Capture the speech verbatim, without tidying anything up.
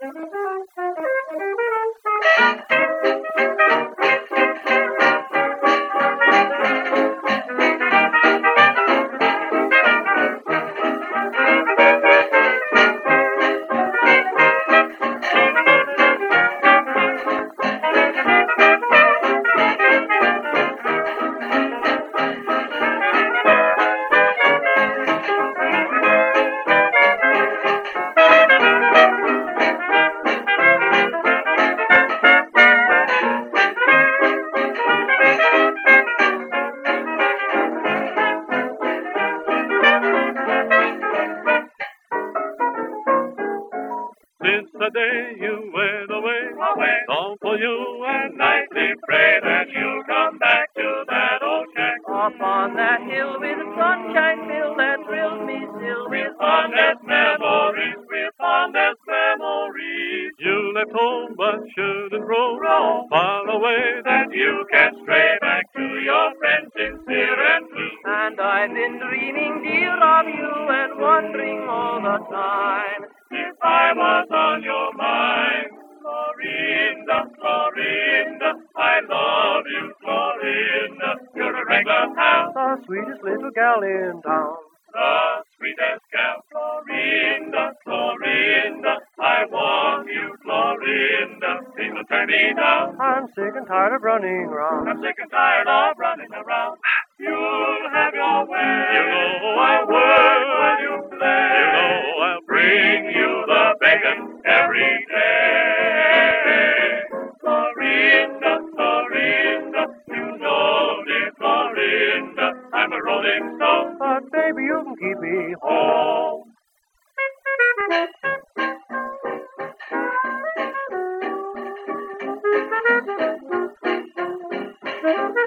Since the day you went away, away, long for you and nightly pray that you'll come back to that old shack. Up on that hill with sunshine filled that thrills me still With fondest memories, with fondest memories. You left home but shouldn't roam, roam far away that you can stray back to your friends sincere and true. And I've been dreaming, dear, of you and wondering all the time if I was on your mind. Florinda, Florinda, I love you, Florinda. You're a regular pal, the sweetest little gal in town. The sweetest gal, Florinda, Florinda. I want you, Florinda. Please don't turn me down. I'm sick and tired of running round. I'm sick and tired of running around. You'll have your way. You know I'll work while you play. You know I'll bring you the bacon every day. Florinda, Florinda, you know, dear Florinda, I'm a rolling stone. But baby, you can keep me home. home.